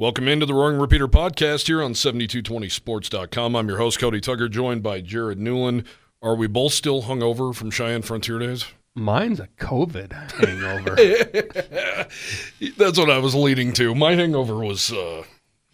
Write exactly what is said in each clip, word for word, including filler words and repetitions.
Welcome into the Roaring Repeater podcast here on seventy-two twenty sports dot com. I'm your host, Cody Tucker, joined by Jared Newland. Are we both still hungover from Cheyenne Frontier Days? Mine's a COVID hangover. That's what I was leading to. My hangover was, uh,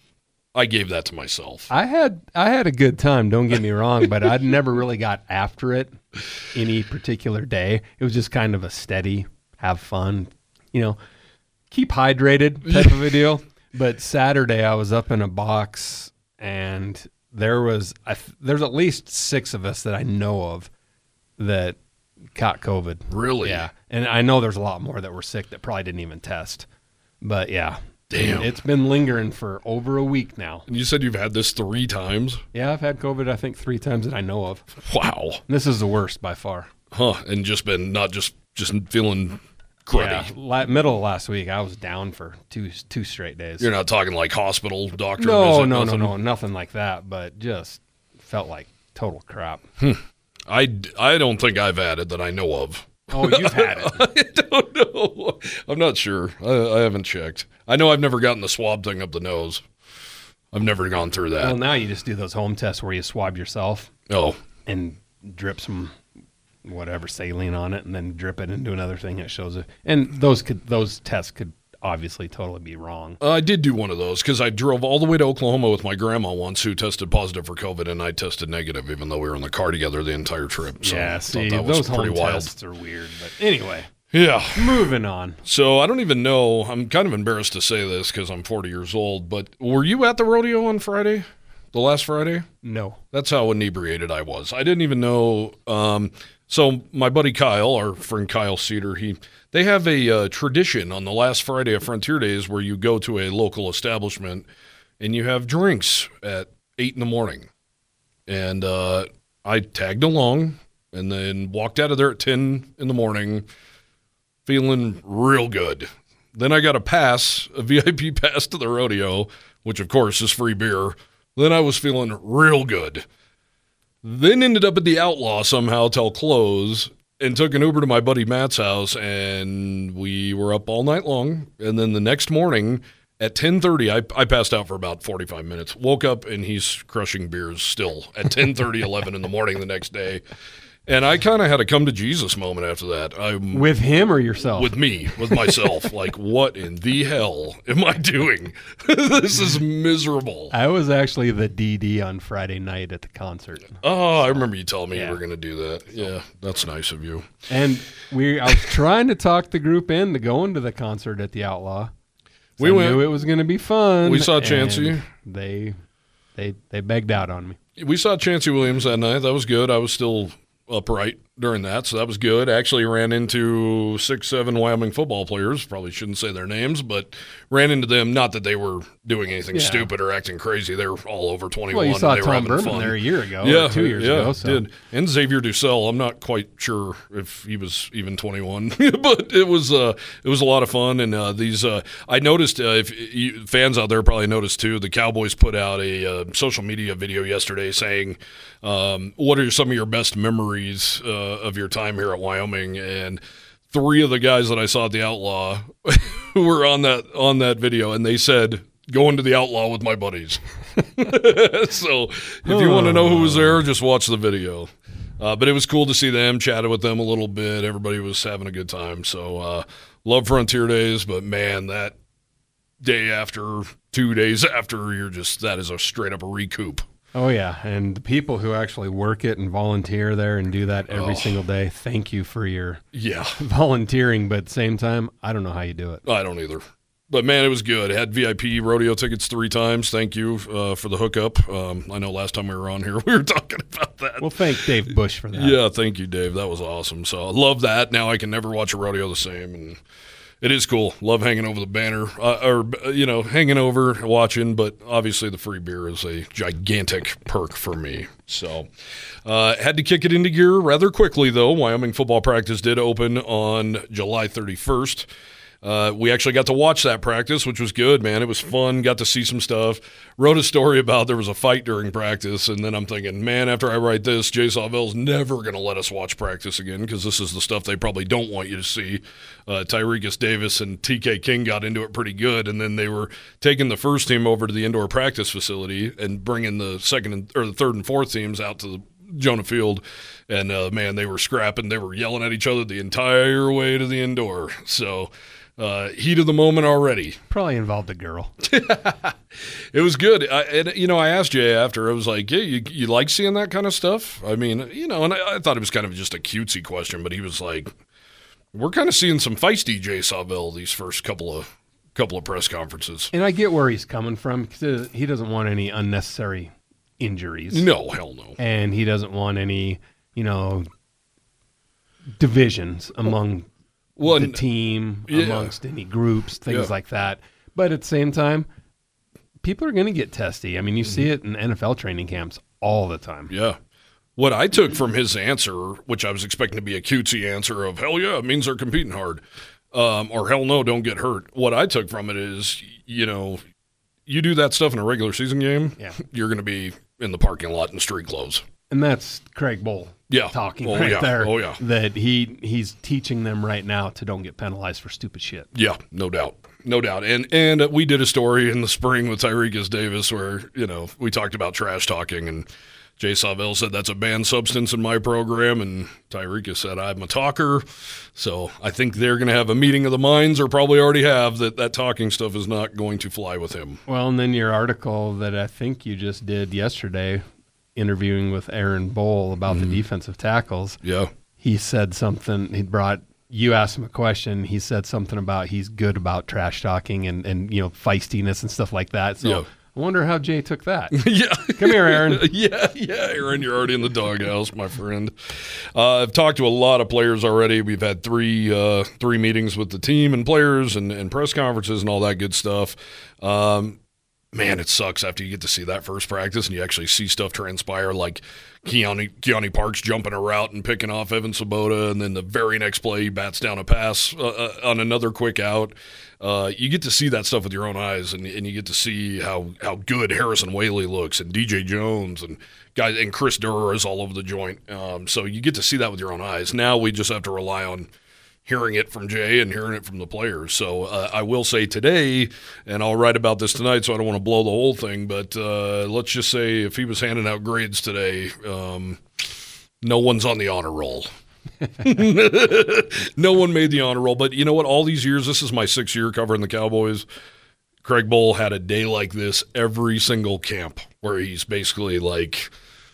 I gave that to myself. I had I had a good time, don't get me wrong, but I never really got after it any particular day. It was just kind of a steady, have fun, you know, keep hydrated type of a deal. But Saturday I was up in a box and there was, I, there's at least six of us that I know of that caught COVID. Really? Yeah. And I know there's a lot more that were sick that probably didn't even test. But yeah. Damn. It's been lingering for over a week now. And you said you've had this three times? Yeah, I've had COVID, I think, three times that I know of. Wow. And this is the worst by far. Huh. And just been, not just, just feeling cruddy. Yeah, la- middle of last week, I was down for two two straight days. You're not talking like hospital, doctor no, visit, no, nothing? no, no, nothing like that, but just felt like total crap. Hmm. I, I don't think I've had it that I know of. Oh, you've had it. I don't know. I'm not sure. I, I haven't checked. I know I've never gotten the swab thing up the nose. I've never gone through that. Well, now you just do those home tests where you swab yourself. Oh. And drip some whatever saline on it and then drip it into another thing that shows it. And those could those tests could obviously totally be wrong. Uh, I did do one of those because I drove all the way to Oklahoma with my grandma once who tested positive for COVID, and I tested negative even though we were in the car together the entire trip. So yeah, I see, that was those pretty home wild. tests are weird. But anyway. Yeah. Moving on. So I don't even know. I'm kind of embarrassed to say this because I'm forty years old, but were you at the rodeo on Friday? The last Friday? No. That's how inebriated I was. I didn't even know. Um, so my buddy Kyle, our friend Kyle Cedar, he they have a uh, tradition on the last Friday of Frontier Days where you go to a local establishment and you have drinks at eight in the morning. And uh, I tagged along and then walked out of there at ten in the morning feeling real good. Then I got a pass, a V I P pass to the rodeo, which of course is free beer. Then I was feeling real good. Then ended up at the Outlaw somehow till close and took an Uber to my buddy Matt's house, and we were up all night long. And then the next morning at ten thirty, I, I passed out for about forty-five minutes. Woke up, and he's crushing beers still at ten thirty, eleven in the morning the next day. And I kind of had a come-to-Jesus moment after that. I'm, with him or yourself? With me, with myself. Like, what in the hell am I doing? This is miserable. I was actually the D D on Friday night at the concert. Oh, I remember you telling me yeah. you were going to do that. Yeah, that's nice of you. And we, I was trying to talk the group into going to the concert at the Outlaw. We I went. knew it was going to be fun. We saw Chancey. They, they, they begged out on me. We saw Chancey Williams that night. That was good. I was still upright during that, so that was good. Actually ran into six, seven Wyoming football players. Probably shouldn't say their names, but ran into them. Not that they were doing anything yeah. stupid or acting crazy. They were all over twenty-one. Well, you saw and they Tom were Berman fun. there a year ago, yeah, or two years yeah, ago. So. Did. And Xavier Dussel. I'm not quite sure if he was even twenty-one, but it was uh, it was a lot of fun. And uh, these, uh, I noticed, uh, if you, fans out there probably noticed too, the Cowboys put out a uh, social media video yesterday saying, um, what are some of your best memories uh, of your time here at Wyoming? And three of the guys that I saw at the Outlaw were on that on that video, and they said, going to the Outlaw with my buddies. So if you want to know who was there, just watch the video. Uh, but it was cool to see them, chatted with them a little bit. Everybody was having a good time. So uh, love Frontier Days, but man, that day after, two days after, you're just, that is a straight up a recoup. Oh, yeah, and the people who actually work it and volunteer there and do that every oh. single day, thank you for your yeah volunteering, but at the same time, I don't know how you do it. I don't either. But, man, it was good. Had V I P rodeo tickets three times. Thank you uh, for the hookup. Um, I know last time we were on here, we were talking about that. Well, thank Dave Bush for that. Yeah, thank you, Dave. That was awesome. So I love that. Now I can never watch a rodeo the same, and it is cool. Love hanging over the banner, uh, or, you know, hanging over, watching, but obviously the free beer is a gigantic perk for me. So uh, had to kick it into gear rather quickly, though. Wyoming football practice did open on July thirty-first. Uh, we actually got to watch that practice, which was good, man. It was fun. Got to see some stuff. Wrote a story about there was a fight during practice, and then I'm thinking, man, after I write this, Jay Sawville's never going to let us watch practice again because this is the stuff they probably don't want you to see. Uh, Tyrekus Davis and T K King got into it pretty good, and then they were taking the first team over to the indoor practice facility and bringing the second and, or the third and fourth teams out to the Jonah Field, and uh, man, they were scrapping. They were yelling at each other the entire way to the indoor. So uh, heat of the moment already. Probably involved a girl. It was good. I, and, you know, I asked Jay after. I was like, yeah, you, you like seeing that kind of stuff? I mean, you know, and I, I thought it was kind of just a cutesy question, but he was like, we're kind of seeing some feisty Jay Sawville these first couple of couple of press conferences. And I get where he's coming from because he doesn't want any unnecessary injuries. No, hell no. And he doesn't want any, you know, divisions among well, the team, yeah. amongst any groups, things Yeah. like that. But at the same time, people are going to get testy. I mean, you see it in N F L training camps all the time. Yeah. What I took from his answer, which I was expecting to be a cutesy answer of, hell yeah, it means they're competing hard, um, or hell no, don't get hurt. What I took from it is, you know, you do that stuff in a regular season game, Yeah. you're going to be in the parking lot in street clothes. And that's Craig Bowl Yeah. talking Oh, right yeah. there. Oh, yeah. That he he's teaching them right now to don't get penalized for stupid shit. Yeah, no doubt. No doubt. And and we did a story in the spring with Tyrekus Davis where, you know, we talked about trash talking, and Jay Sawville said that's a banned substance in my program, and Tyrekus said I'm a talker. So I think they're going to have a meeting of the minds, or probably already have, that that talking stuff is not going to fly with him. Well, and then your article that I think you just did yesterday, interviewing with Aaron Bowl about Mm-hmm. the defensive tackles, Yeah. he said something, he brought, you asked him a question, he said something about he's good about trash talking and, and you know, feistiness and stuff like that. So Yeah. I wonder how Jay took that. Yeah. Come here, Aaron. yeah, yeah, Aaron, you're already in the doghouse, my friend. Uh, I've talked to a lot of players already. We've had three uh, three meetings with the team and players and, and press conferences and all that good stuff. Um, man, it sucks after you get to see that first practice and you actually see stuff transpire, like Keone, Keone Parks jumping a route and picking off Evan Svoboda, and then the very next play he bats down a pass uh, uh, on another quick out. Uh, you get to see that stuff with your own eyes, and, and you get to see how, how good Harrison Whaley looks, and D J Jones, and guys, and Chris Durr is all over the joint. Um, so you get to see that with your own eyes. Now we just have to rely on hearing it from Jay and hearing it from the players. So uh, I will say today, and I'll write about this tonight, so I don't want to blow the whole thing, but uh, let's just say if he was handing out grades today, um, no one's on the honor roll. No one made the honor roll. But you know what? All these years, this is my sixth year covering the Cowboys. Craig Bowl had a day like this every single camp where he's basically like,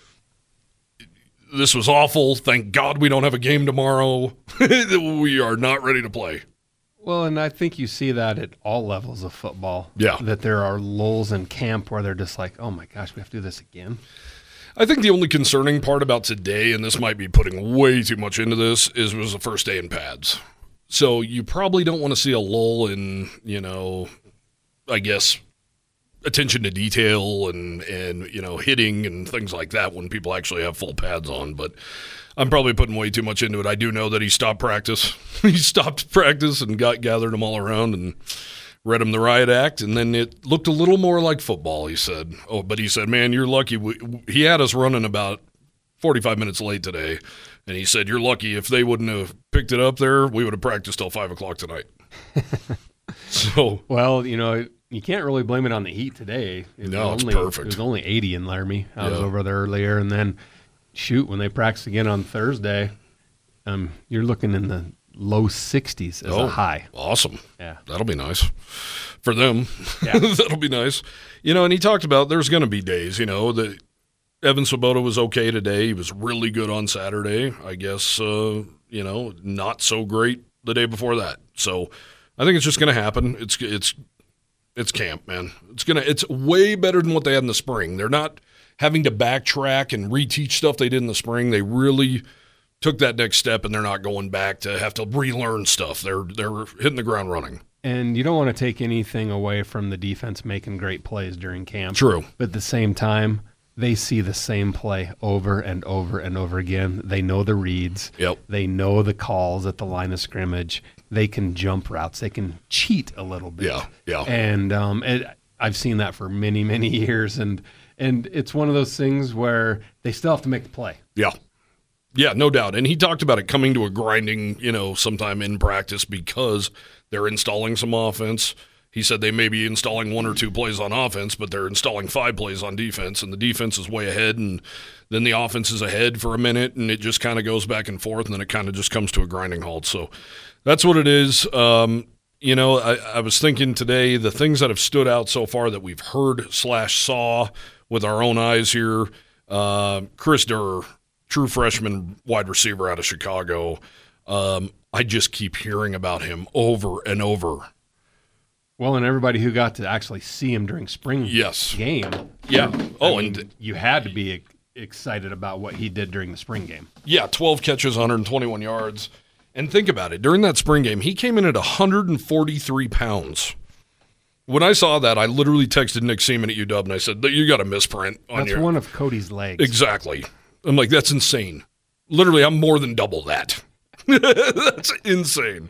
this was awful. Thank God we don't have a game tomorrow. We are not ready to play. Well, and I think you see that at all levels of football. Yeah. That there are lulls in camp where they're just like, oh my gosh, we have to do this again. I think the only concerning part about today, and this might be putting way too much into this, is it was the first day in pads. So you probably don't want to see a lull in, you know, I guess, attention to detail and, and, you know, hitting and things like that when people actually have full pads on. But I'm probably putting way too much into it. I do know that he stopped practice. He stopped practice and got gathered them all around and read him the riot act, and then it looked a little more like football, he said. Oh, but he said, man, you're lucky. We, he had us running about forty-five minutes late today, and he said, you're lucky. If they wouldn't have picked it up there, we would have practiced till five o'clock tonight. So, well, you know, you can't really blame it on the heat today. It no, was it's only, perfect. It was only eighty in Laramie. I was Yeah. over there earlier, and then, shoot, when they practice again on Thursday, um, you're looking in the low sixties as oh, a high. Awesome. Yeah. That'll be nice for them. Yeah. That'll be nice. You know, and he talked about there's going to be days, you know, that Evan Svoboda was okay today. He was really good on Saturday. I guess, uh, you know, not so great the day before that. So I think it's just going to happen. It's it's it's camp, man. It's gonna it's way better than what they had in the spring. They're not having to backtrack and reteach stuff they did in the spring. They really took that next step, and they're not going back to have to relearn stuff. They're they're hitting the ground running. And you don't want to take anything away from the defense making great plays during camp. True. But at the same time, they see the same play over and over and over again. They know the reads. Yep. They know the calls at the line of scrimmage. they can jump routes. They can cheat a little bit. Yeah, yeah. And um, it, I've seen that for many, many years. And and it's one of those things where they still have to make the play. Yeah. Yeah, no doubt. And he talked about it coming to a grinding, you know, sometime in practice because they're installing some offense. He said they may be installing one or two plays on offense, but they're installing five plays on defense, and the defense is way ahead, and then the offense is ahead for a minute, and it just kind of goes back and forth, and then it kind of just comes to a grinding halt. So that's what it is. Um, you know, I, I was thinking today, the things that have stood out so far that we've heard slash saw with our own eyes here, uh, Chris Durr, true freshman wide receiver out of Chicago. Um, I just keep hearing about him over and over. Well, and everybody who got to actually see him during spring yes. game. Yeah. Oh, I mean, and you had to be excited about what he did during the spring game. Yeah, twelve catches, one hundred twenty-one yards. And think about it. During that spring game, he came in at one hundred forty-three pounds. When I saw that, I literally texted Nick Seaman at U W, and I said, you got a misprint on That's your... one of Cody's legs. Exactly. I'm like, that's insane. Literally, I'm more than double that. That's insane.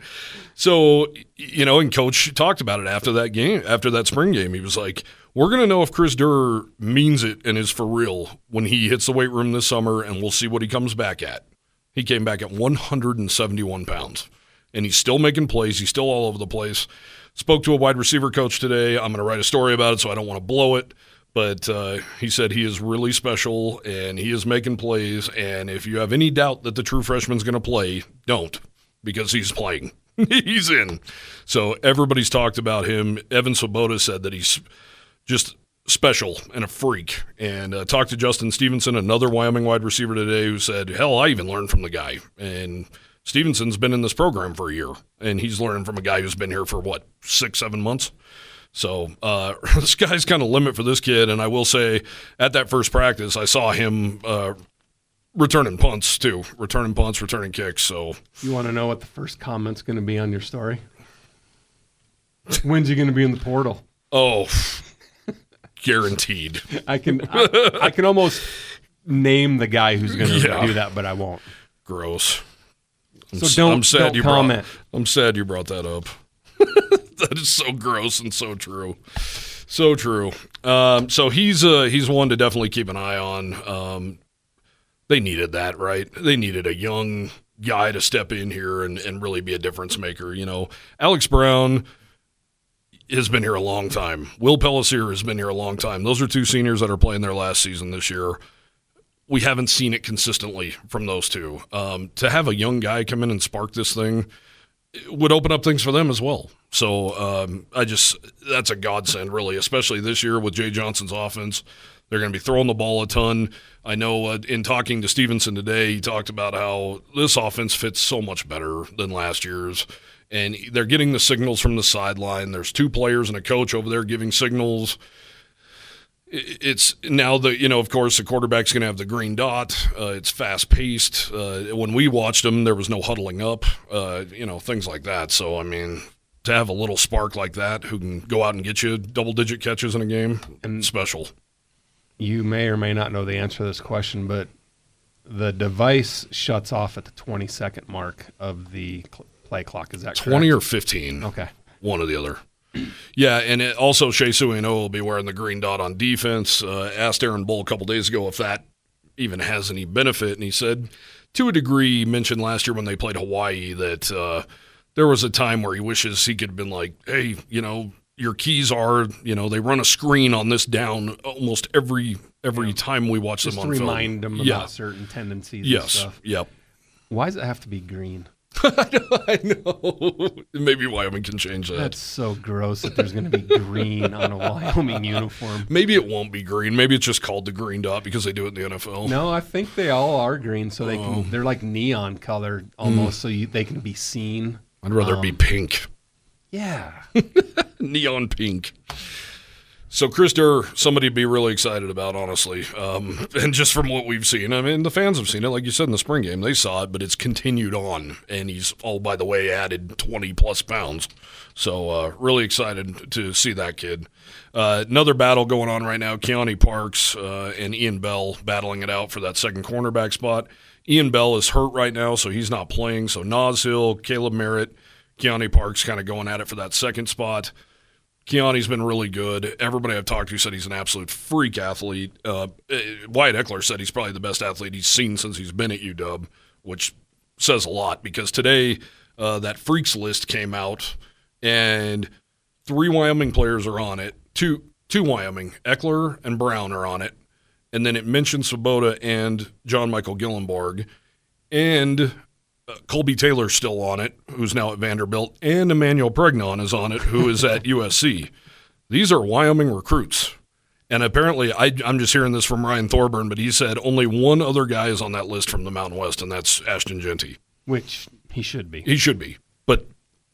So, you know, and Coach talked about it after that game, after that spring game. He was like, we're going to know if Chris Durr means it and is for real when he hits the weight room this summer, and we'll see what he comes back at. He came back at one hundred seventy-one pounds, and he's still making plays. He's still all over the place. Spoke to a wide receiver coach today. I'm going to write a story about it, so I don't want to blow it. But uh, he said he is really special, and he is making plays. And if you have any doubt that the true freshman's going to play, don't, because he's playing. He's in. So everybody's talked about him. Evan Swoboda said that he's just special and a freak. And uh, talked to Justin Stevenson, another Wyoming wide receiver today, who said, hell, I even learned from the guy. And Stevenson's been in this program for a year, and he's learning from a guy who's been here for, what, six, seven months? So uh, the sky's kind of limit for this kid, and I will say at that first practice, I saw him uh, returning punts too, returning punts, returning kicks. So you want to know what the first comment's going to be on your story? When's he going to be in the portal? Oh, guaranteed. I can I, I can almost name the guy who's going to Yeah. do that, but I won't. Gross. I'm So s- don't- I'm sad don't you comment. Brought, I'm sad you brought that up. That is so gross and so true. So true. Um, so he's uh, he's one to definitely keep an eye on. Um, they needed that, right? They needed a young guy to step in here and, and really be a difference maker. You know, Alex Brown has been here a long time. Will Pellissier has been here a long time. Those are two seniors that are playing their last season this year. We haven't seen it consistently from those two. Um, to have a young guy come in and spark this thing would open up things for them as well. So um, I just that's a godsend, really, especially this year with Jay Johnson's offense. They're going to be throwing the ball a ton. I know uh, in talking to Stevenson today, he talked about how this offense fits so much better than last year's, and they're getting the signals from the sideline. There's two players and a coach over there giving signals. It's now the, you know, of course, the quarterback's going to have the green dot. Uh, it's fast paced. Uh, when we watched them, there was no huddling up, uh, you know, things like that. So, I mean, to have a little spark like that who can go out and get you double digit catches in a game, and special. You may or may not know the answer to this question, but the device shuts off at the twenty second mark of the cl- play clock. Is that correct? twenty or fifteen. Okay. One or the other. Yeah, and it, also Shea Suino will be wearing the green dot on defense. Uh, asked Aaron Bull a couple days ago if that even has any benefit, and he said, to a degree, he mentioned last year when they played Hawaii that uh, there was a time where he wishes he could have been like, hey, you know, your keys are, you know, they run a screen on this down almost every every yeah. time we watch Just them on to film. remind them yeah. about certain tendencies yes. and stuff. Yep. Why does it have to be green? I know. Maybe Wyoming can change that. That's so gross that there's going to be green on a Wyoming uniform. Maybe it won't be green. Maybe it's just called the green dot because they do it in the N F L. No, I think they all are green, so they Oh. can. They're like neon colored almost, mm. so you, they can be seen. I'd rather um, it be pink. Yeah. Neon pink. So Chris Durr, somebody to be really excited about, honestly. Um, and just from what we've seen, I mean, the fans have seen it. Like you said in the spring game, they saw it, but it's continued on. And he's, oh, by the way, added twenty plus pounds. So uh, really excited to see that kid. Uh, another battle going on right now, Keone Parks uh, and Ian Bell battling it out for that second cornerback spot. Ian Bell is hurt right now, so he's not playing. So Nas Hill, Caleb Merritt, Keone Parks kind of going at it for that second spot. Keone's been really good. Everybody I've talked to said he's an absolute freak athlete. Uh, Wyatt Eckler said he's probably the best athlete he's seen since he's been at U W, which says a lot because today uh, that freaks list came out and three Wyoming players are on it. Two, two Wyoming, Eckler and Brown are on it. And then it mentioned Svoboda and John Michael Gillenborg. And uh, Colby Taylor's still on it, who's now at Vanderbilt. And Emmanuel Pregnon is on it, who is at U S C. These are Wyoming recruits. And apparently, I, I'm just hearing this from Ryan Thorburn, but he said only one other guy is on that list from the Mountain West, and that's Ashton Jeanty. Which he should be. He should be. But,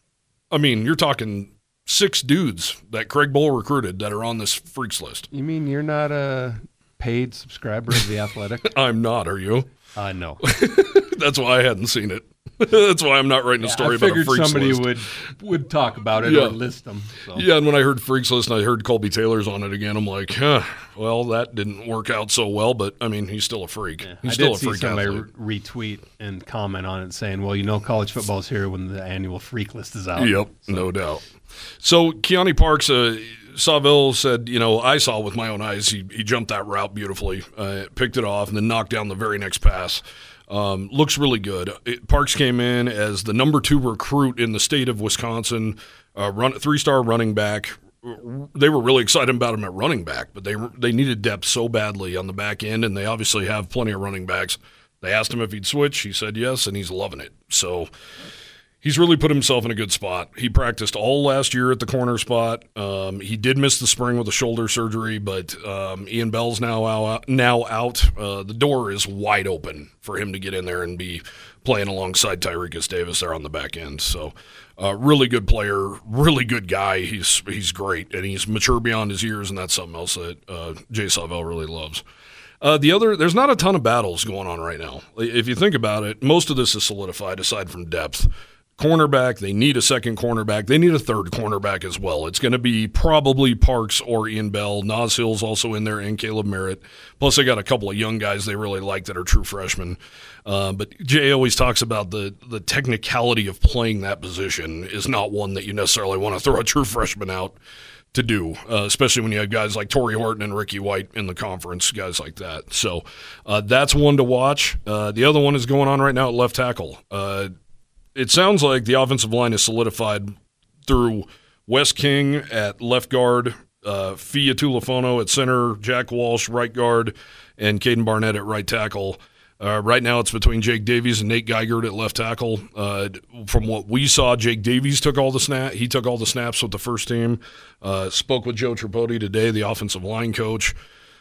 I mean, you're talking six dudes that Craig Bohl recruited that are on this freaks list. You mean you're not a paid subscriber of The Athletic? I'm not, are you? Uh, no. That's why I hadn't seen it. That's why I'm not writing a Yeah, story I about a figured freaks somebody list. would would talk about it Yeah. or list them. So. Yeah, and when I heard freaks list and I heard Colby Taylor's on it again, I'm like, huh, well, that didn't work out so well, but, I mean, he's still a freak. Yeah. He's I still did a see freak somebody athlete. re- retweet and comment on it saying, well, you know college football's here when the annual freak list is out. Yep, no doubt. So Keone Parks, uh, Saville said, you know, I saw with my own eyes, he, he jumped that route beautifully, uh, picked it off, and then knocked down the very next pass. Um, looks really good. It, Parks came in as the number two recruit in the state of Wisconsin, uh, run, three-star running back. They were really excited about him at running back, but they they needed depth so badly on the back end, and they obviously have plenty of running backs. They asked him if he'd switch. He said yes, and he's loving it. So he's really put himself in a good spot. He practiced all last year at the corner spot. Um, he did miss the spring with a shoulder surgery, but um, Ian Bell's now out. Now out. Uh, the door is wide open for him to get in there and be playing alongside Tyrekus Davis there on the back end. So uh, really good player, really good guy. He's he's great, and he's mature beyond his years, and that's something else that uh, Jay Saville really loves. Uh, the other, there's not a ton of battles going on right now. If you think about it, most of this is solidified aside from depth. Cornerback, they need a second cornerback. They need a third cornerback as well. It's going to be probably Parks or Ian Bell. Nas Hill's also in there, and Caleb Merritt. Plus, they got a couple of young guys they really like that are true freshmen. Uh, but Jay always talks about the the technicality of playing that position is not one that you necessarily want to throw a true freshman out to do, uh, especially when you have guys like Torrey Horton and Ricky White in the conference, guys like that. So uh, that's one to watch. Uh, the other one is going on right now at left tackle. Uh, It sounds like the offensive line is solidified through Wes King at left guard, uh, Fia Tulifono at center, Jack Walsh right guard, and Caden Barnett at right tackle. Uh, right now it's between Jake Davies and Nate Geigert at left tackle. Uh, from what we saw, Jake Davies took all the snap. He took all the snaps with the first team. Uh, spoke with Joe Tripodi today, the offensive line coach.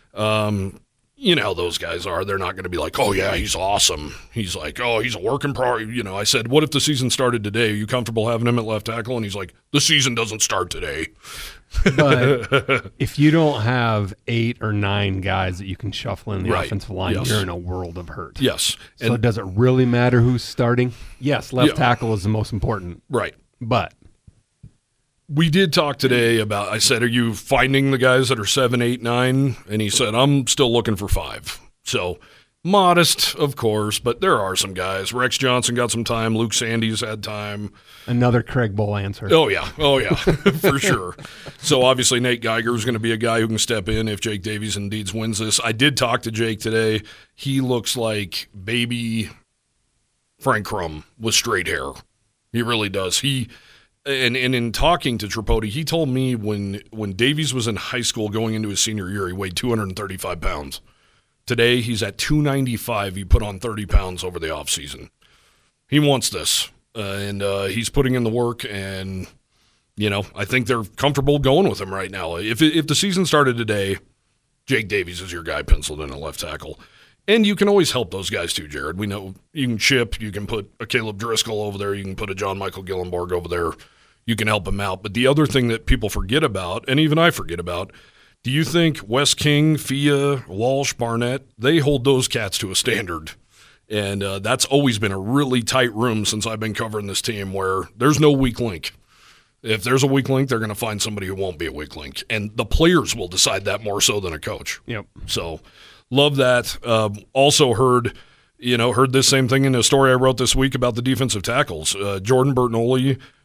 Um, You know how those guys are. They're not going to be like, oh, yeah, he's awesome. He's like, oh, he's a work in progress. You know, I said, what if the season started today? Are you comfortable having him at left tackle? And he's like, the season doesn't start today. But if you don't have eight or nine guys that you can shuffle in the Right. offensive line, Yes. you're in a world of hurt. Yes. So And, does it really matter who's starting? Yes, left Yeah. tackle is the most important. right. But We did talk today about, I said, are you finding the guys that are seven, eight, nine? And he said, I'm still looking for five. So modest, of course, but there are some guys. Rex Johnson got some time. Luke Sandy's had time. another Craig Bowl answer. Oh, yeah. Oh, yeah, for sure. So, obviously, Nate Geiger is going to be a guy who can step in if Jake Davies indeed wins this. I did talk to Jake today. He looks like baby Frank Crum with straight hair. He really does. He and, and in talking to Tripodi, he told me when, when Davies was in high school going into his senior year, he weighed two hundred thirty-five pounds. Today, he's at two ninety-five. He put on thirty pounds over the offseason. He wants this. Uh, and uh, he's putting in the work, and, you know, I think they're comfortable going with him right now. If if the season started today, Jake Davies is your guy penciled in at left tackle. And you can always help those guys too, Jared. We know you can chip, you can put a Caleb Driscoll over there, you can put a John Michael Gillenborg over there. You can help him out. But the other thing that people forget about, and even I forget about, do you think Wes King, Fia, Walsh, Barnett, they hold those cats to a standard? And uh, that's always been a really tight room since I've been covering this team where there's no weak link. If there's a weak link, they're going to find somebody who won't be a weak link. And the players will decide that more so than a coach. Yep. So love that. Uh, also heard, you know, heard this same thing in a story I wrote this week about the defensive tackles. Uh, Jordan Bertnoli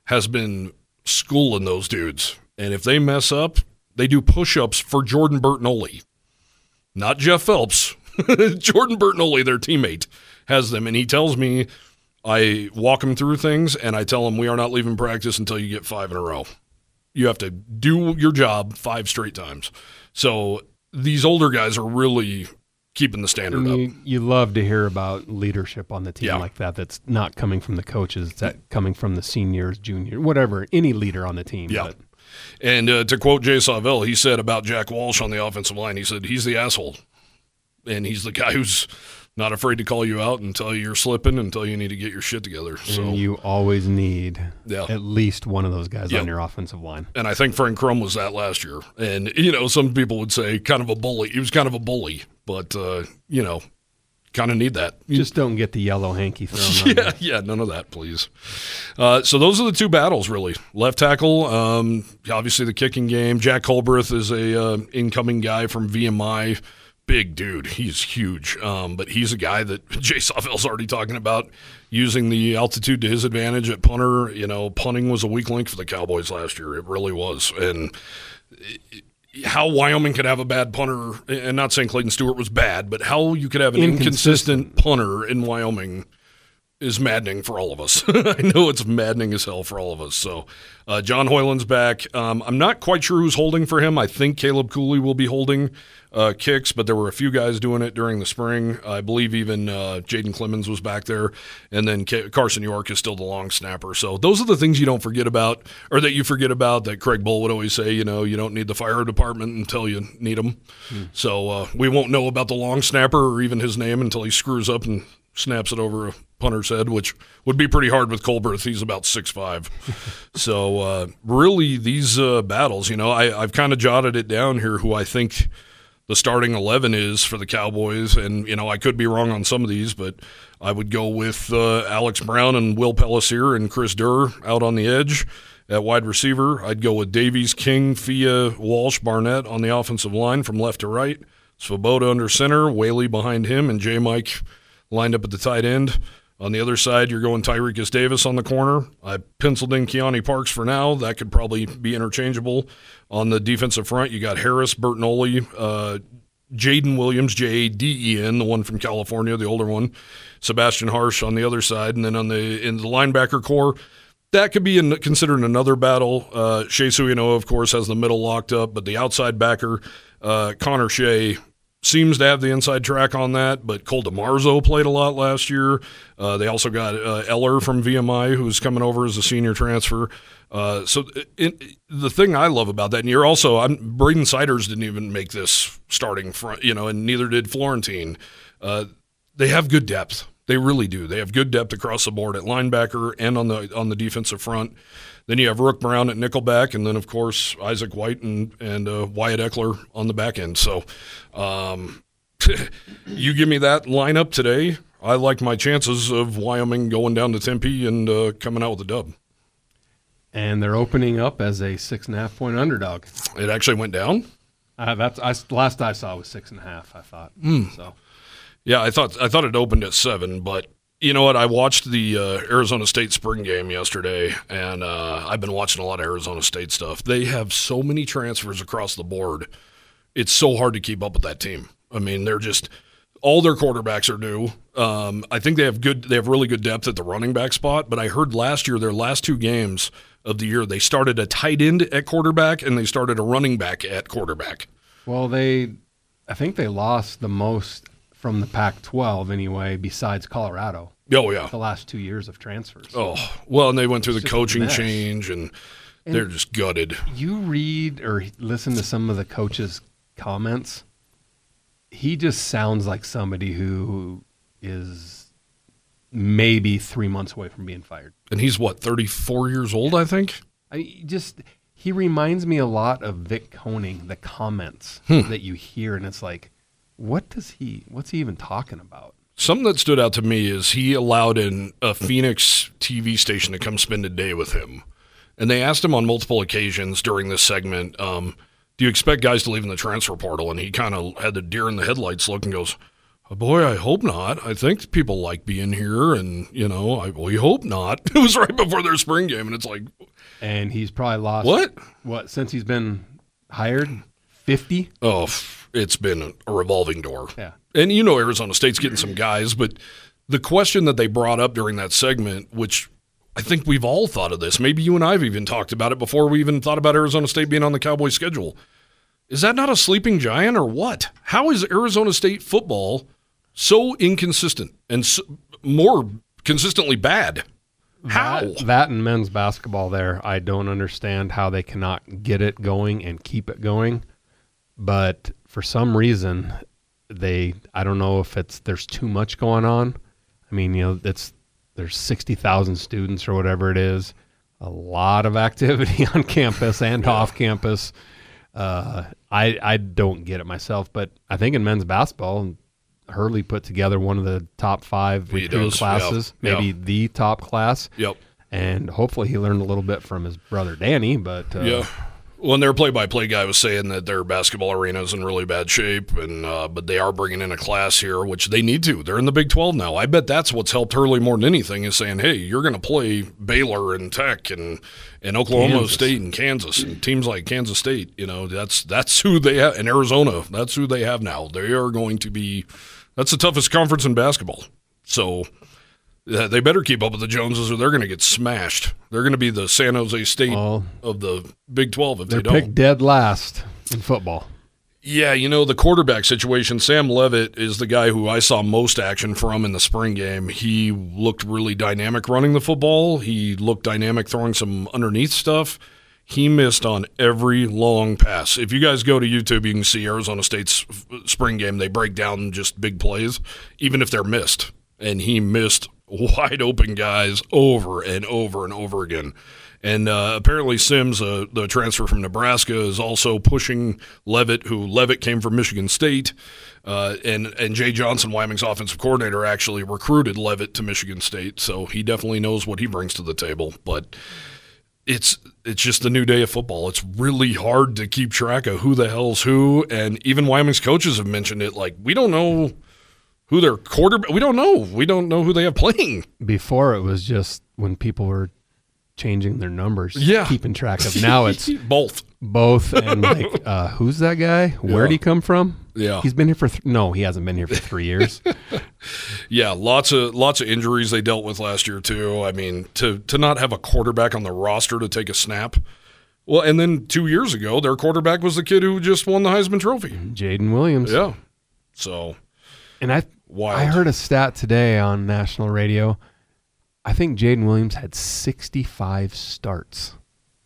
has been schooling those dudes. And if they mess up, they do push-ups for Jordan Bertinoli. Not Jeff Phelps. Jordan Bertinoli, their teammate, has them. And he tells me, I walk him through things, and I tell him we are not leaving practice until you get five in a row. You have to do your job five straight times. So these older guys are really keeping the standard you, up. You love to hear about leadership on the team Yeah. like that. That's not coming from the coaches. It's that coming from the seniors, juniors, whatever, any leader on the team. Yeah. But And uh, to quote Jay Savell, he said about Jack Walsh on the offensive line, he said, he's the asshole. And he's the guy who's not afraid to call you out and tell you you're slipping and tell you need to get your shit together. So, and you always need yeah. at least one of those guys Yep. on your offensive line. And I think Frank Crum was that last year. And, you know, some people would say kind of a bully. He was kind of a bully, but, uh, you know, kind of need that. Just don't get the yellow hanky thrown on Yeah, yeah, none of that, please. Uh, so those are the two battles, really. Left tackle, um, obviously the kicking game. Jack Colbreth is a uh, incoming guy from V M I. Big dude. He's huge. Um, but he's a guy that Jay Savell's already talking about using the altitude to his advantage at punter. You know, punting was a weak link for the Cowboys last year. It really was. And how Wyoming could have a bad punter, and not saying Clayton Stewart was bad, but how you could have an inconsistent, inconsistent punter in Wyoming is maddening for all of us. I know it's maddening as hell for all of us. So uh, John Hoyland's back. Um, I'm not quite sure who's holding for him. I think Caleb Cooley will be holding uh, kicks, but there were a few guys doing it during the spring. I believe even uh, Jaden Clemens was back there, and then K- Carson York is still the long snapper. So those are the things you don't forget about, or that you forget about, that Craig Bull would always say, you know, you don't need the fire department until you need them. Hmm. So uh, we won't know about the long snapper or even his name until he screws up and snaps it over a punter's head, which would be pretty hard with Colbreth. He's about six five. So uh, really these uh, battles, you know, I, I've kind of jotted it down here who I think the starting eleven is for the Cowboys. And, you know, I could be wrong on some of these, but I would go with uh, Alex Brown and Will Pellissier and Chris Durr out on the edge at wide receiver. I'd go with Davies, King, Fia, Walsh, Barnett on the offensive line from left to right. Svoboda under center, Whaley behind him, and J-Mike lined up at the tight end. On the other side, you're going Tyrekus Davis on the corner. I penciled in Keone Parks for now. That could probably be interchangeable. On the defensive front, you got Harris, Bertinoli, uh, Jaden Williams, J A D E N, the one from California, the older one, Sebastian Harsh on the other side. And then on the in the linebacker core, that could be in, considered another battle. Uh, Shea Suinoa, of course, has the middle locked up, but the outside backer, uh, Connor Shea, seems to have the inside track on that, but Cole DeMarzo played a lot last year. Uh, they also got uh, Eller from V M I, who's coming over as a senior transfer. Uh, so it, it, the thing I love about that, and you're also, I'm, Braden Siders didn't even make this starting front, you know, and neither did Florentine. Uh, they have good depth. They really do. They have good depth across the board at linebacker and on the on the defensive front. Then you have Rook Brown at nickelback, and then, of course, Isaac White and, and uh, Wyatt Eckler on the back end. So um, you give me that lineup today, I like my chances of Wyoming going down to Tempe and uh, coming out with a dub. And they're opening up as a six and a half point underdog. It actually went down? Uh, that's I, last I saw was six and a half, I thought. Mm. So, yeah, I thought I thought it opened at seven, but you know what? I watched the uh, Arizona State spring game yesterday, and uh, I've been watching a lot of Arizona State stuff. They have so many transfers across the board. It's so hard to keep up with that team. I mean, they're just all their quarterbacks are new. Um, I think they have good. They have really good depth at the running back spot. But I heard last year, their last two games of the year, they started a tight end at quarterback and they started a running back at quarterback. Well, they, I think they lost the most from the Pac twelve anyway, besides Colorado. Oh, yeah. The last two years of transfers. Oh, well, and they went through It's the just a coaching mess. change, and, And they're just gutted. You read or listen to some of the coaches' comments, he just sounds like somebody who is maybe three months away from being fired. And he's, what, thirty-four years old, I think? I just he reminds me a lot of Vic Koenig, the comments Hmm. that you hear, and it's like, what does he, what's he even talking about? Something that stood out to me is he allowed in a Phoenix T V station to come spend a day with him. And they asked him on multiple occasions during this segment, um, do you expect guys to leave in the transfer portal? And he kind of had the deer in the headlights look and goes, Oh, boy, I hope not. I think people like being here, and, you know, I, we hope not. It was right before their spring game, and it's like, And he's probably lost, what? what, since he's been hired? fifty? Oh, it's been a revolving door. Yeah. And you know Arizona State's getting some guys, but the question that they brought up during that segment, which I think we've all thought of this, maybe you and I have even talked about it before we even thought about Arizona State being on the Cowboys schedule. Is that not a sleeping giant or what? How is Arizona State football so inconsistent and so, more consistently bad? How? That, that and men's basketball there, I don't understand how they cannot get it going and keep it going. But for some reason, they, I don't know if it's, there's too much going on. I mean, you know, it's, there's sixty thousand students or whatever it is, a lot of activity on campus and off campus. Uh, I, I don't get it myself, but I think in men's basketball, Hurley put together one of the top five He recruiting does, classes, yeah, maybe yeah. the top class. Yep. And hopefully he learned a little bit from his brother Danny, but uh, Yeah. Well, and their play-by-play guy was saying that their basketball arena is in really bad shape, and uh, but they are bringing in a class here, which they need to. They're in the Big twelve now. I bet that's what's helped Hurley more than anything is saying, hey, you're going to play Baylor and Tech and, and Oklahoma Kansas. State and Kansas and teams like Kansas State. You know, that's that's who they have. And Arizona, that's who they have now. They are going to be – that's the toughest conference in basketball. So – Uh, they better keep up with the Joneses or they're going to get smashed. They're going to be the San Jose State Well, of the Big twelve if they're they don't. picked dead last in football. Yeah, you know, the quarterback situation, Sam Levitt is the guy who I saw most action from in the spring game. He looked really dynamic running the football. He looked dynamic throwing some underneath stuff. He missed on every long pass. If you guys go to YouTube, you can see Arizona State's spring game. They break down just big plays, even if they're missed. And he missed wide open guys over and over and over again. And uh, apparently Sims, uh, the transfer from Nebraska, is also pushing Levitt, who Levitt came from Michigan State. Uh, and, and Jay Johnson, Wyoming's offensive coordinator, actually recruited Levitt to Michigan State. So he definitely knows what he brings to the table. But it's it's just the new day of football. It's really hard to keep track of who the hell's who. And even Wyoming's coaches have mentioned it. Like, we don't know who their quarterback, we don't know. We don't know who they have playing. Before it was just when people were changing their numbers, Yeah. keeping track of. Now it's both. both and like, uh, who's that guy? Where'd Yeah. he come from? Yeah. He's been here for, th- no, he hasn't been here for three years. Yeah, lots of lots of injuries they dealt with last year too. I mean, to to not have a quarterback on the roster to take a snap. Well, and then two years ago, their quarterback was the kid who just won the Heisman Trophy. Jaden Williams. Yeah. So And I, wild. I heard a stat today on national radio. I think Jaden Williams had sixty-five starts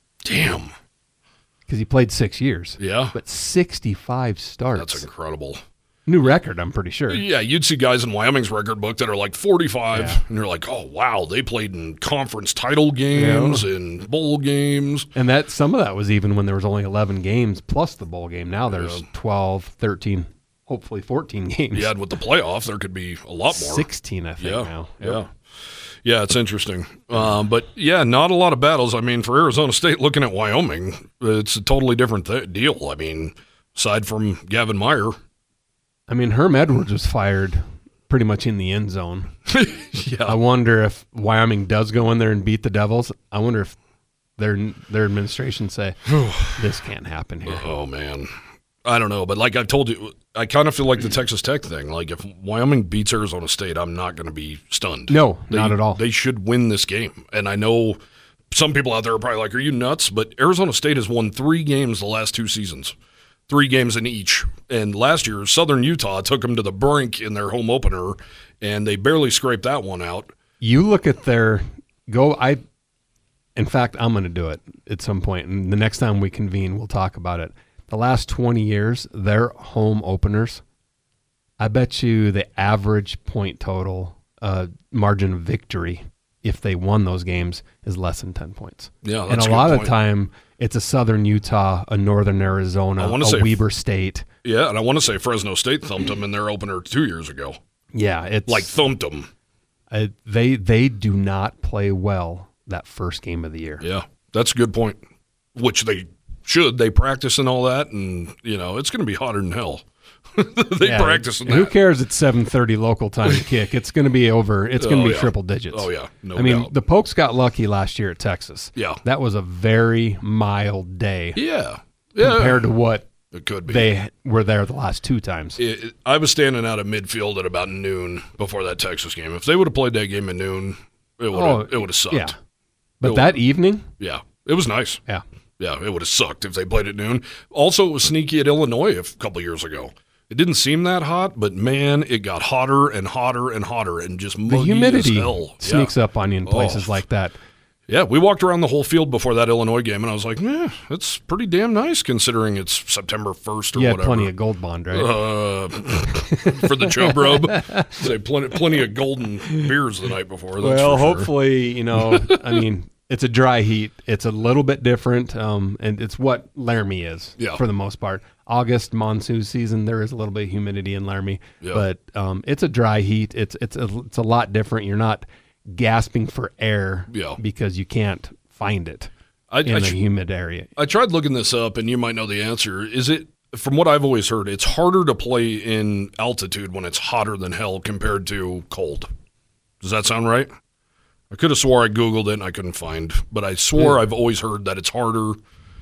Damn. because he played six years. Yeah. But sixty-five starts. That's incredible. New record, I'm pretty sure. Yeah, you'd see guys in Wyoming's record book that are like forty-five, Yeah. and you're like, oh, wow, they played in conference title games and bowl games. And that some of that was even when there was only eleven games plus the bowl game. Now there's Yeah. twelve, thirteen, hopefully fourteen games. Yeah, and with the playoff, there could be a lot more. sixteen, I think, Yeah, now. yeah. Yeah, it's interesting. Um, but, yeah, not a lot of battles. I mean, for Arizona State, looking at Wyoming, it's a totally different th- deal. I mean, aside from Gavin Meyer. I mean, Herm Edwards was fired pretty much in the end zone. I Yeah. wonder if Wyoming does go in there and beat the Devils. I wonder if their their administration say, this can't happen here. Oh, man. I don't know. But like I've told you, I kind of feel like the Texas Tech thing. Like, if Wyoming beats Arizona State, I'm not going to be stunned. No, They- not at all. They should win this game. And I know some people out there are probably like, are you nuts? But Arizona State has won three games the last two seasons. Three games in each. And last year, Southern Utah took them to the brink in their home opener, and they barely scraped that one out. You look at their go. I, in fact, I'm going to do it at some point, and the next time we convene, we'll talk about it. The last twenty years, their home openers, I bet you the average point total, uh, margin of victory, if they won those games, is less than ten points. Yeah, that's and a, a good lot of point. the time, it's a Southern Utah, a Northern Arizona, I a wanna say- Weber State. Yeah, and I want to say Fresno State thumped them in their opener two years ago. Yeah, it's Like, thumped them. uh, they they do not play well that first game of the year. Yeah, that's a good point. Which they should. They practice and all that, and, you know, it's going to be hotter than hell. they Yeah, practice in Who that. cares? It's seven thirty local time kick. It's going to be over. It's going Oh, to be yeah. triple digits. Oh, yeah. No I mean, doubt. the Pokes got lucky last year at Texas. Yeah. That was a very mild day Yeah. Yeah. compared to what It could be. they were there the last two times. It, it- I was standing out at midfield at about noon before that Texas game. If they would have played that game at noon, it would have Oh, it would have sucked. Yeah. But It that evening, Yeah. It was nice. yeah. Yeah, it would have sucked if they played at noon. Also, it was sneaky at Illinois a couple years ago. It didn't seem that hot, but man, it got hotter and hotter and hotter and just The muggy humidity as hell. sneaks yeah. up on you in places Oh. like that. Yeah, we walked around the whole field before that Illinois game, and I was like, "Yeah, it's pretty damn nice considering it's September first or You had whatever." plenty of Gold Bond, right? uh, for the chub rub, say plenty, plenty of golden beers the night before. That's well, for sure. hopefully, you know, I mean, it's a dry heat. It's a little bit different, um, and it's what Laramie is Yeah. for the most part. August monsoon season, there is a little bit of humidity in Laramie, Yeah. but um, it's a dry heat. It's it's a, it's a lot different. You're not gasping for air Yeah. because you can't find it I, in I, a tr- humid area. I tried looking this up, and you might know the answer. Is it, from what I've always heard, it's harder to play in altitude when it's hotter than hell compared to cold. Does that sound right? I could have swore I Googled it and I couldn't find, but I swore Yeah. I've always heard that it's harder,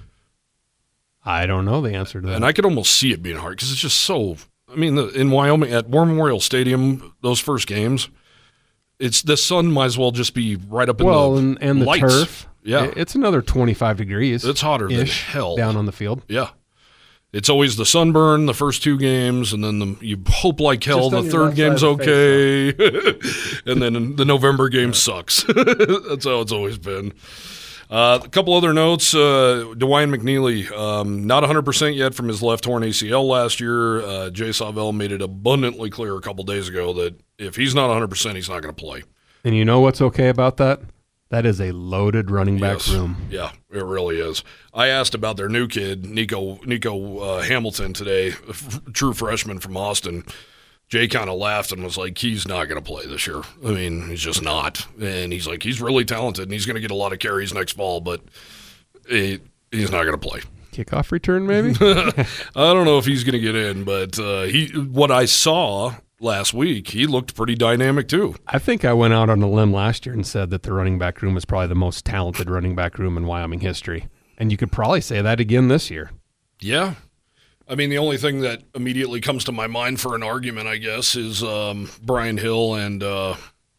I don't know the answer to that. and I could almost see it being hard because it's just so. I mean, the, in Wyoming at War Memorial Stadium, those first games, it's the sun might as well just be right up in well, the and, and the lights. turf, Yeah, i- it's another twenty-five degrees. it's hotter than ish hell down on the field. Yeah. It's always the sunburn the first two games, and then the, you hope like hell Just on the your third left game's side of the okay, and then the November game sucks. That's how it's always been. Uh, a couple other notes. Uh, DeWine McNeely, um, not one hundred percent yet from his left torn A C L last year. Uh, Jay Savell made it abundantly clear a couple days ago that if he's not one hundred percent, he's not going to play. And you know what's okay about that? That is a loaded running back Yes. room. Yeah, it really is. I asked about their new kid, Nico Nico uh, Hamilton, today, a f- true freshman from Austin. Jay kind of laughed and was like, he's not going to play this year. I mean, he's just not. And he's like, he's really talented, and he's going to get a lot of carries next fall, but he, he's not going to play. Kickoff return, maybe? I don't know if he's going to get in, but uh, he. what I saw last week, he looked pretty dynamic too. I think I went out on a limb last year and said that the running back room is probably the most talented running back room in Wyoming history. And you could probably say that again this year. Yeah. I mean, the only thing that immediately comes to my mind for an argument, I guess, is um, Brian Hill and, uh,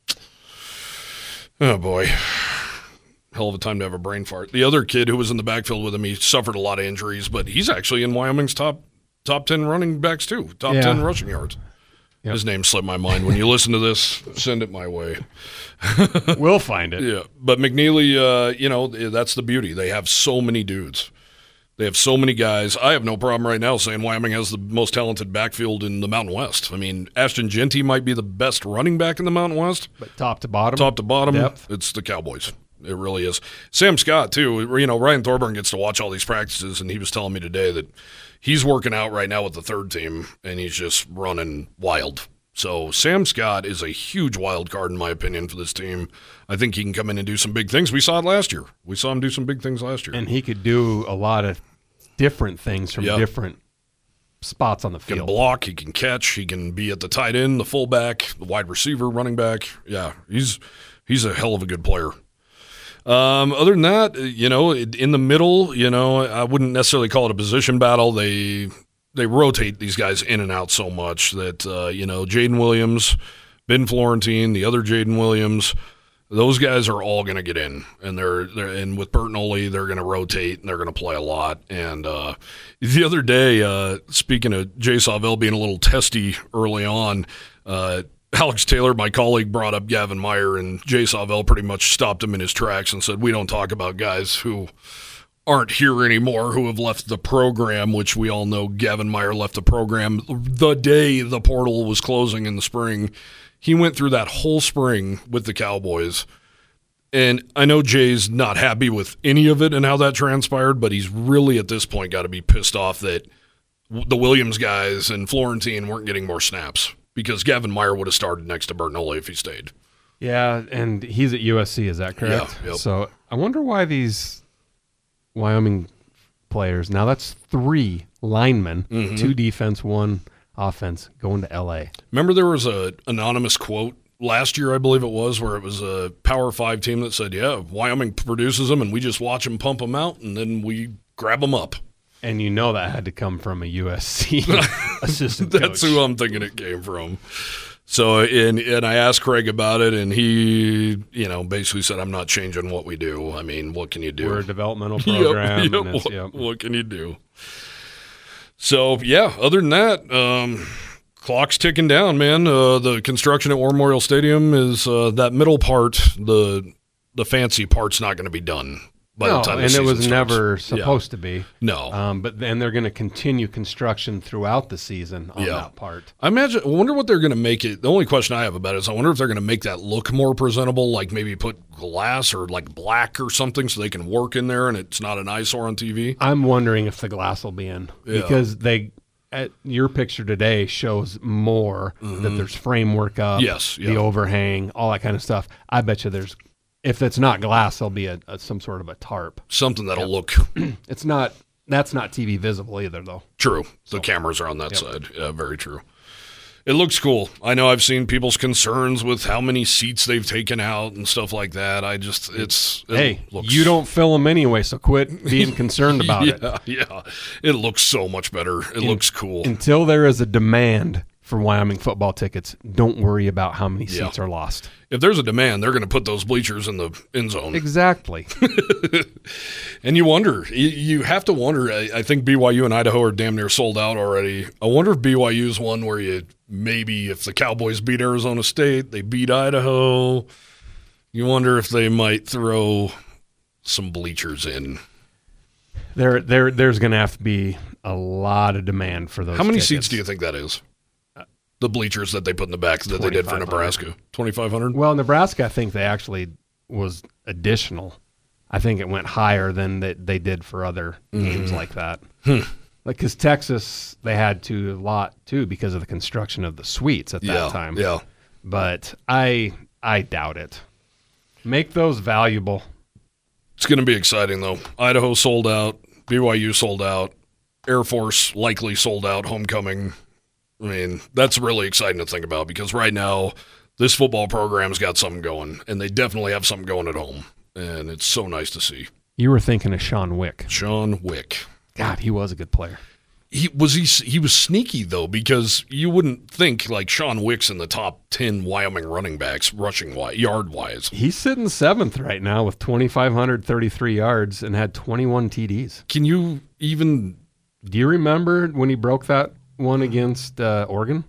oh boy, hell of a time to have a brain fart. The other kid who was in the backfield with him, he suffered a lot of injuries, but he's actually in Wyoming's top top ten running backs too, top Yeah. ten rushing yards. Yep. His name slipped my mind. When you listen to this, send it my way. We'll find it. Yeah, but McNeely, uh, you know, that's the beauty. They have so many dudes. They have so many guys. I have no problem right now saying Wyoming has the most talented backfield in the Mountain West. I mean, Ashton Genty might be the best running back in the Mountain West. But top to bottom. Top to bottom, Depth. it's the Cowboys. It really is. Sam Scott, too. You know, Ryan Thorburn gets to watch all these practices, and he was telling me today that he's working out right now with the third team, and he's just running wild. So Sam Scott is a huge wild card, in my opinion, for this team. I think he can come in and do some big things. We saw it last year. We saw him do some big things last year. And he could do a lot of different things from Yeah. different spots on the He can field. block, he can catch, he can be at the tight end, the fullback, the wide receiver, running back. Yeah, he's he's a hell of a good player. Um, other than that, you know, in the middle, you know, I wouldn't necessarily call it a position battle. They they rotate these guys in and out so much that uh, you know, Jaden Williams, Ben Florentine, the other Jaden Williams, those guys are all going to get in, and they're, they're and with Burton Ole, they're going to rotate and they're going to play a lot. And uh, the other day, uh, speaking of Jay Savell being a little testy early on, uh, Alex Taylor, my colleague, brought up Gavin Meyer, and Jay Savell pretty much stopped him in his tracks and said, "We don't talk about guys who aren't here anymore, who have left the program," which we all know Gavin Meyer left the program the day the portal was closing in the spring. He went through that whole spring with the Cowboys. And I know Jay's not happy with any of it and how that transpired, but he's really at this point got to be pissed off that the Williams guys and Florentine weren't getting more snaps because Gavin Meyer would have started next to Burton Ole if he stayed. Yeah, and he's at U S C, is that correct? Yeah, yep. So I wonder why these Wyoming players, now that's three linemen, Mm-hmm. two defense, one offense going to L A. Remember there was a anonymous quote last year, I believe it was, where it was a Power Five team that said, yeah, Wyoming produces them, and we just watch them pump them out, and then we grab them up. And you know that had to come from a U S C assistant coach. That's who I'm thinking it came from. So, and, and I asked Craig about it, and he, you know, basically said, I'm not changing what we do. I mean, what can you do? We're a developmental program. Yep, yep, and it's, what, yep. what can you do? So, yeah, other than that, um, clock's ticking down, man. Uh, the construction at War Memorial Stadium is uh, that middle part, the the fancy part's not going to be done by no, the time the and it season was starts. never supposed Yeah. to be. No. Um, but then they're going to continue construction throughout the season on Yeah. that part. I imagine. I wonder what they're going to make it. The only question I have about it is I wonder if they're going to make that look more presentable, like maybe put glass or like black or something so they can work in there and it's not an eyesore on T V. I'm wondering if the glass will be in Yeah. because they. At your picture today shows more that there's framework up, Yes, yeah. the overhang, all that kind of stuff. I bet you there's, if it's not glass, there'll be a, a some sort of a tarp. Something that'll look It's not. That's not T V visible either, though. true. The cameras are on that side. Yeah, very true. It looks cool. I know I've seen people's concerns with how many seats they've taken out and stuff like that. I just, it's. It Hey, looks, you don't fill them anyway, so quit being concerned about yeah, it. Yeah. It looks so much better. It looks cool. Until there is a demand for Wyoming football tickets, don't worry about how many Yeah. seats are lost. If there's a demand, they're going to put those bleachers in the end zone. Exactly. And you wonder, you, you have to wonder. I, I think B Y U and Idaho are damn near sold out already. I wonder if B Y U's one where you maybe if the Cowboys beat Arizona State, they beat Idaho. You wonder if they might throw some bleachers in. there, there, there's going to have to be a lot of demand for those. How many tickets. seats do you think that is? The bleachers that they put in the back that they did for twenty-five hundred. Nebraska, twenty-five hundred. Well, Nebraska, I think they actually was additional. I think it went higher than that they did for other games like that. Hmm. Like because Texas, they had to a lot too because of the construction of the suites at that Yeah, time. yeah. But I, I doubt it. Make those valuable. It's going to be exciting though. Idaho sold out. B Y U sold out. Air Force likely sold out. Homecoming. I mean, that's really exciting to think about because right now this football program's got something going, and they definitely have something going at home, and it's so nice to see. You were thinking of Sean Wick. Sean Wick. God, he was a good player. He was he he was sneaky though because you wouldn't think like Sean Wick's in the top ten Wyoming running backs rushing wise, yard wise. He's sitting seventh right now with twenty-five hundred thirty-three yards and had twenty-one T Ds. Can you even? Do you remember when he broke that one against uh, Oregon?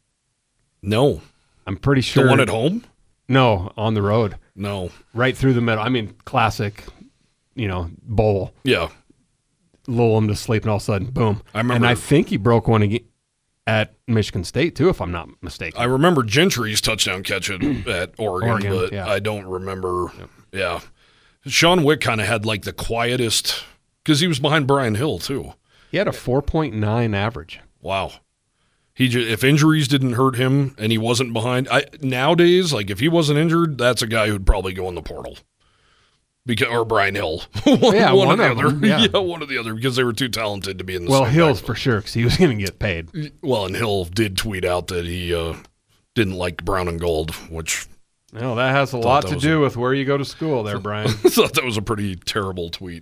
No, I'm pretty sure. the one at home. No, on the road, No. right through the middle. I mean, classic, you know, bowl. Yeah. Lull him to sleep, and all of a sudden, boom. I remember- And I think he broke one again at Michigan State too, if I'm not mistaken. I remember Gentry's touchdown catch at, at Oregon, Oregon, but yeah. I don't remember. Yeah. Sean Wick kind of had like the quietest because he was behind Brian Hill too. He had a four point nine average. Wow. He just, if injuries didn't hurt him and he wasn't behind, I nowadays like if he wasn't injured, that's a guy who'd probably go in the portal. Because or Brian Hill, one, Yeah, one, one or the of other, them, yeah. one or the other, because they were too talented to be in the Well, same Hill's backfield. for sure because he was going to get paid. Well, and Hill did tweet out that he uh, didn't like brown and gold, which Well, that has a lot that to was do with where you go to school there, Brian. I thought that was a pretty terrible tweet.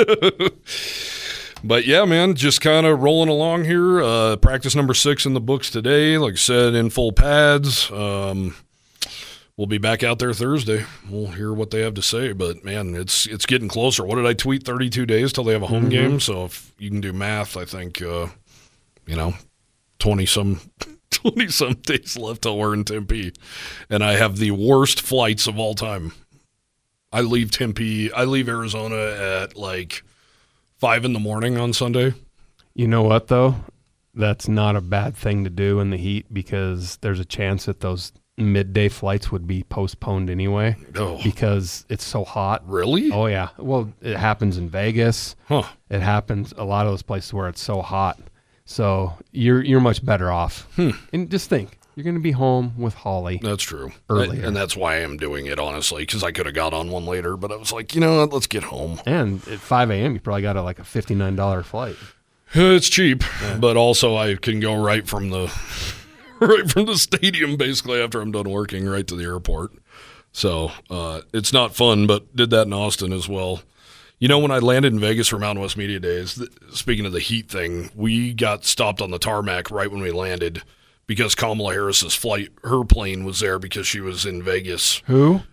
But yeah, man, just kind of rolling along here. Uh, practice number six in the books today. Like I said, in full pads. Um, we'll be back out there Thursday. We'll hear what they have to say. But man, it's it's getting closer. What did I tweet? thirty-two days till they have a home game. So if you can do math, I think uh, you know, twenty some. twenty some days left till we're in Tempe, and I have the worst flights of all time. I leave Tempe. I leave Arizona at like five in the morning on Sunday. You know what, though? That's not a bad thing to do in the heat because there's a chance that those midday flights would be postponed anyway Oh, because it's so hot. really? Oh, yeah. Well, it happens in Vegas. Huh. It happens a lot of those places where it's so hot. So you're you're much better off. Hmm. And just think, you're going to be home with Holly. That's true. Earlier. And that's why I am doing it, honestly, because I could have got on one later, but I was like, you know what? Let's get home. And at five a.m., you probably got a, like a fifty-nine dollars flight. It's cheap, yeah. But also I can go right from the right from the stadium basically after I'm done working right to the airport. So uh, it's not fun, but did that in Austin as well. You know, when I landed in Vegas for Mountain West Media Days, th- speaking of the heat thing, we got stopped on the tarmac right when we landed because Kamala Harris's flight, her plane was there because she was in Vegas. Who?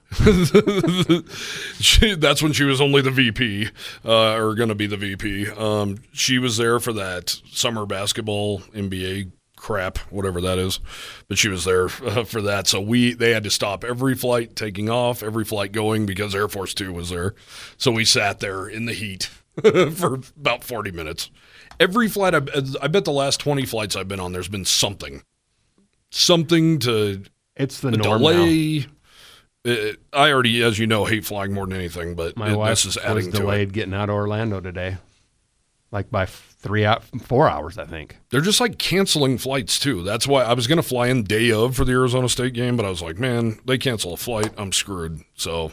she, that's when she was only the V P, uh, or going to be the V P. Um, she was there for that summer basketball N B A crap, whatever that is, but she was there uh, for that. So we they had to stop every flight taking off, every flight going because Air Force Two was there. So we sat there in the heat for about forty minutes. Every flight, I, I bet the last twenty flights I've been on, there's been something, something to it's the a norm delay. Now. It, I already, as you know, hate flying more than anything, but my it, wife this is adding was to delayed it. getting out of Orlando today, like by three out, four hours, I think. They're just like canceling flights too. That's why I was going to fly in day of for the Arizona State game, but I was like, man, they cancel a flight, I'm screwed. So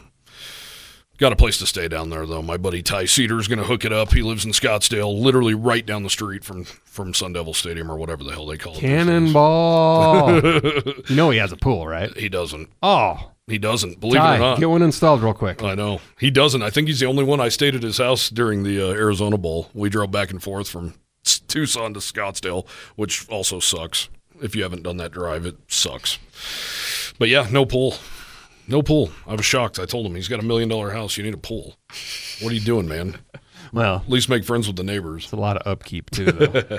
got a place to stay down there though. My buddy Ty Cedar is going to hook it up. He lives in Scottsdale, literally right down the street from from Sun Devil Stadium or whatever the hell they call it. Cannonball. You know he has a pool, right? He doesn't. Oh. He doesn't, believe Ty, it or not. Get one installed real quick. I know. He doesn't. I think he's the only one. I stayed at his house during the uh, Arizona Bowl. We drove back and forth from Tucson to Scottsdale, which also sucks. If you haven't done that drive, it sucks. But yeah, no pool. No pool. I was shocked. I told him, he's got a million dollar house. You need a pool. What are you doing, man? Well, at least make friends with the neighbors. It's a lot of upkeep, too, though. Cool.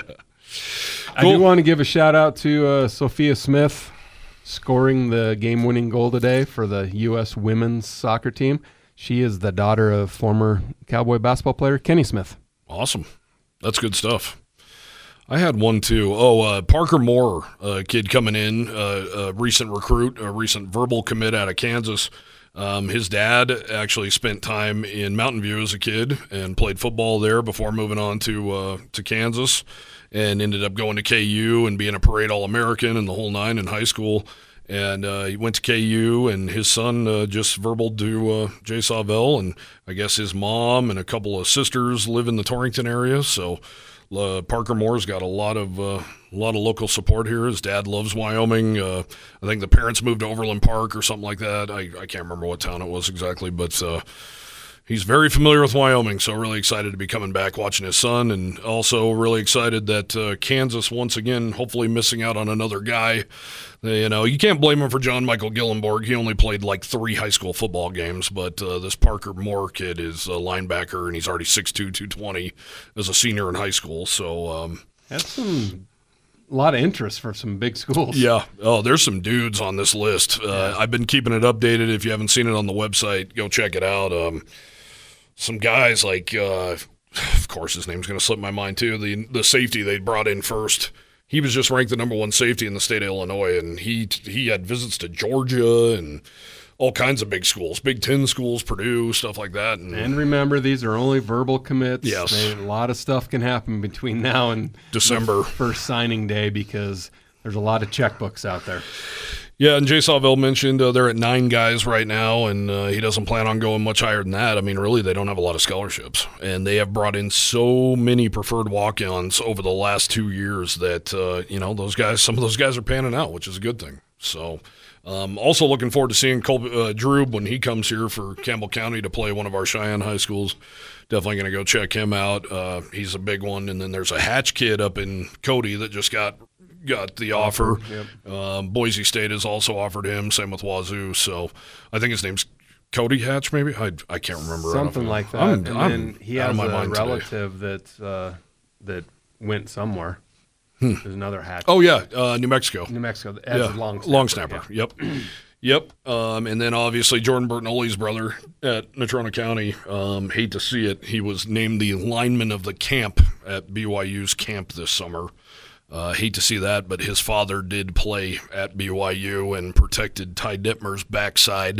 I do want to give a shout out to uh, Sophia Smith, scoring the game-winning goal today for the U S women's soccer team. She is the daughter of former Cowboy basketball player Kenny Smith. Awesome. That's good stuff. I had one, too. Oh, uh, Parker Moore, a kid coming in, uh, a recent recruit, a recent verbal commit out of Kansas. Um, his dad actually spent time in Mountain View as a kid and played football there before moving on to uh, to Kansas, and ended up going to K U and being a parade All-American and the whole nine in high school. And uh, he went to K U, and his son uh, just verbaled to uh, Jay Savell, and I guess his mom and a couple of sisters live in the Torrington area. So uh, Parker Moore's got a lot of uh, a lot of local support here. His dad loves Wyoming. Uh, I think the parents moved to Overland Park or something like that. I, I can't remember what town it was exactly, but uh, he's very familiar with Wyoming, so really excited to be coming back, watching his son, and also really excited that uh, Kansas, once again, hopefully missing out on another guy. Uh, you know, you can't blame him for John Michael Gillenborg. He only played like three high school football games, but uh, this Parker Moore kid is a linebacker, and he's already six two, two twenty as a senior in high school. So um, that's some a lot of interest for some big schools. Yeah. Oh, there's some dudes on this list. Uh, yeah. I've been keeping it updated. If you haven't seen it on the website, go check it out. Um, some guys like, uh, of course, his name's going to slip my mind too. The the safety they brought in first. He was just ranked the number one safety in the state of Illinois, and he he had visits to Georgia and all kinds of big schools, Big Ten schools, Purdue, stuff like that. And, and remember, these are only verbal commits. Yes. They, a lot of stuff can happen between now and December. First signing day because there's a lot of checkbooks out there. Yeah, and Jay Savell mentioned uh, they're at nine guys right now, and uh, he doesn't plan on going much higher than that. I mean, really, they don't have a lot of scholarships, and they have brought in so many preferred walk-ons over the last two years that, uh, you know, those guys, some of those guys are panning out, which is a good thing. So um, also looking forward to seeing Col- uh, Drew when he comes here for Campbell County to play one of our Cheyenne high schools. Definitely going to go check him out. Uh, he's a big one. And then there's a Hatch kid up in Cody that just got – got the offer. Yep. Um, Boise State has also offered him, same with Wazoo. So I think his name's Cody Hatch, maybe? I I can't remember. Something like that. I'm, and I'm then he has a relative that, uh, that went somewhere. Hmm. There's another Hatch. Oh, yeah, uh, New Mexico. New Mexico. As yeah. a long snapper. Long snapper, yeah. Yep. Yep. Um, and then obviously Jordan Bertinoli's brother at Natrona County. Um, hate to see it. He was named the lineman of the camp at B Y U's camp this summer. Uh, hate to see that, but his father did play at B Y U and protected Ty Dittmer's backside.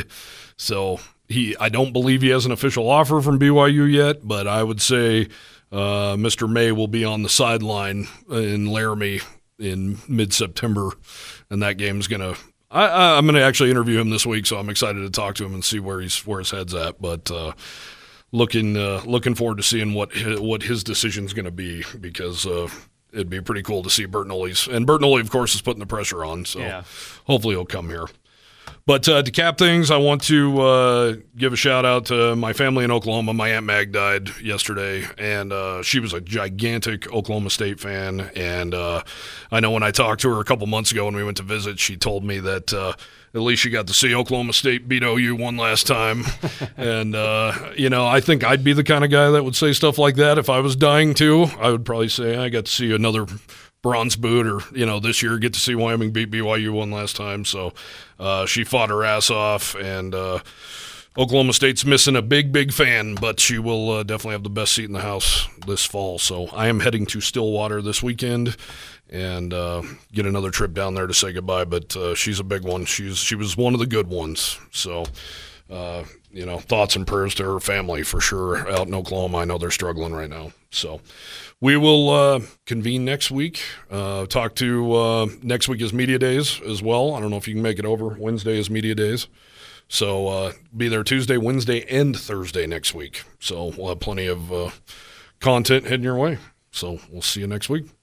So he, I don't believe he has an official offer from B Y U yet, but I would say uh, Mister May will be on the sideline in Laramie in mid-September, and that game's going to – I'm going to actually interview him this week, so I'm excited to talk to him and see where he's where his head's at. But uh, looking uh, looking forward to seeing what his, what his decision's going to be, because uh, it'd be pretty cool to see Bertinelli's. And Bertinelli, of course, is putting the pressure on, so Yeah. hopefully he'll come here. But uh, to cap things, I want to uh, give a shout out to my family in Oklahoma. My Aunt Mag died yesterday, and uh, she was a gigantic Oklahoma State fan. And uh, I know when I talked to her a couple months ago when we went to visit, she told me that uh, at least she got to see Oklahoma State beat O U one last time. And, uh, you know, I think I'd be the kind of guy that would say stuff like that if I was dying too. I would probably say I got to see another bronze boot, or, you know, this year get to see Wyoming beat B Y U one last time. So uh, she fought her ass off, and uh, Oklahoma State's missing a big, big fan, but she will uh, definitely have the best seat in the house this fall. So I am heading to Stillwater this weekend and uh, get another trip down there to say goodbye. But uh, she's a big one. She's she was one of the good ones. So, uh, you know, thoughts and prayers to her family for sure out in Oklahoma. I know they're struggling right now. So we will uh, convene next week. Uh, talk to uh, next week is Media Days as well. I don't know if you can make it over. Wednesday is Media Days. So uh, be there Tuesday, Wednesday, and Thursday next week. So we'll have plenty of uh, content heading your way. So we'll see you next week.